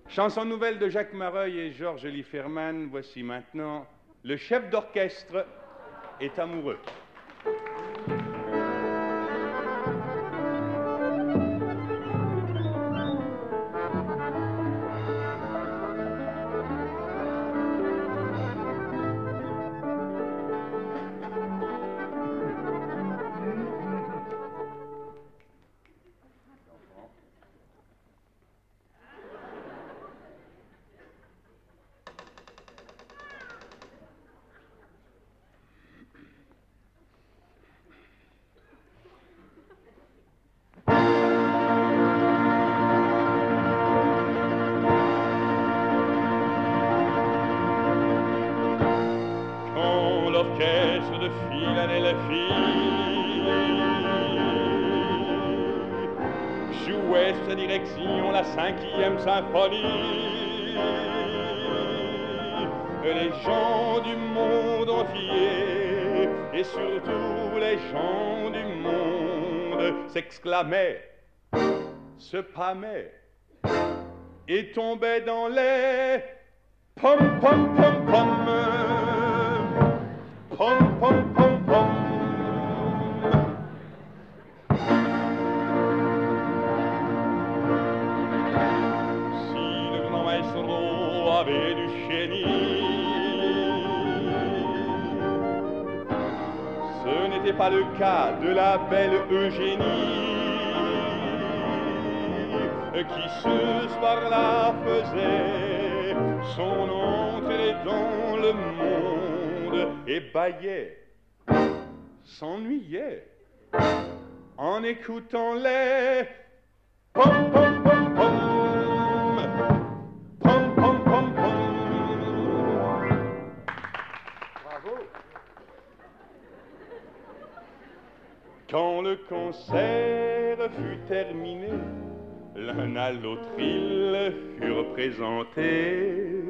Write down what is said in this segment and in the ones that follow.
Chanson nouvelle de Jacques Mareuil et Georges Liferman. Voici maintenant Le chef d'orchestre est amoureux. L'orchestre de Philadelphie jouait sa direction la 5e symphonie. Les gens du monde entier et surtout les gens du monde s'exclamaient, se pâmaient et tombaient dans les pom pom pom pom. Pom, pom, pom, pom. Si le grand maestro avait du génie, ce n'était pas le cas de la belle Eugénie, qui ce soir-là faisait son entrée dans le monde et bâillait, s'ennuyait en écoutant les pom pom pom pom, pom pom pom pom. Bravo. Quand le concert fut terminé, l'un à l'autre ils furent présentés.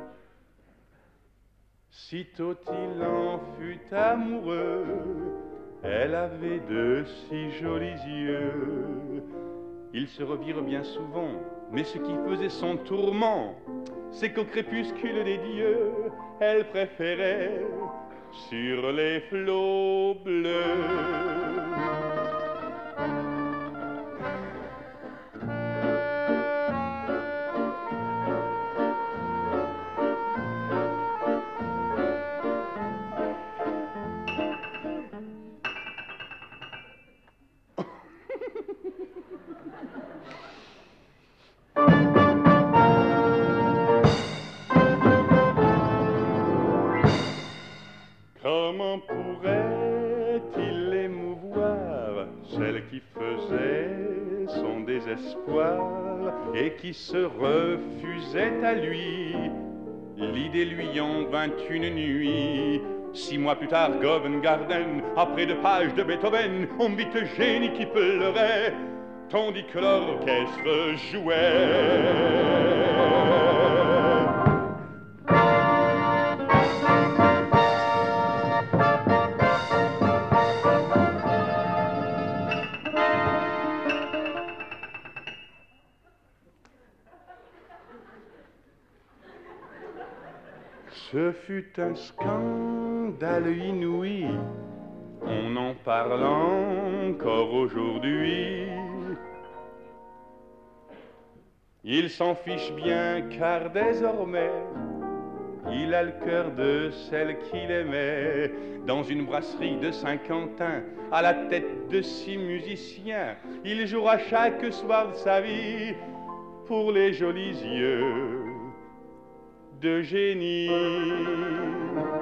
Sitôt il en fut amoureux, elle avait de si jolis yeux. Ils se revirent bien souvent, mais ce qui faisait son tourment, c'est qu'au crépuscule des dieux, elle préférait sur les flots bleus. Comment pourrait-il émouvoir celle qui faisait son désespoir Et qui se refusait à lui? L'idée lui en vint une nuit. 6 mois plus tard, Covent Garden, après 2 pages de Beethoven, on vit Eugénie qui pleurait, tandis que l'orchestre jouait. Ce fut un scandale inouï, on en parle encore aujourd'hui. Il s'en fiche bien car désormais, il a le cœur de celle qu'il aimait. Dans une brasserie de Saint-Quentin, à la tête de 6 musiciens, il jouera chaque soir de sa vie pour les jolis yeux d'Eugénie.